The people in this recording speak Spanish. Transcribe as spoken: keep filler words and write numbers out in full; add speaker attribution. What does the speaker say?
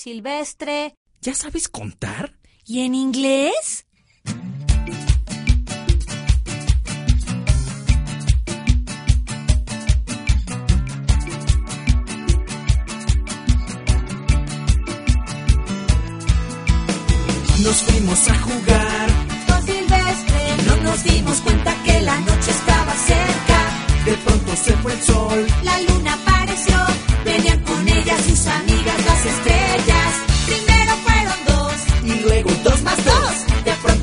Speaker 1: Silvestre.
Speaker 2: ¿Ya sabes contar?
Speaker 1: ¿Y en inglés?
Speaker 2: Nos fuimos a jugar
Speaker 1: Con Silvestre.
Speaker 2: y no nos dimos cuenta que la noche estaba cerca. De pronto se fue el sol.
Speaker 1: La luna para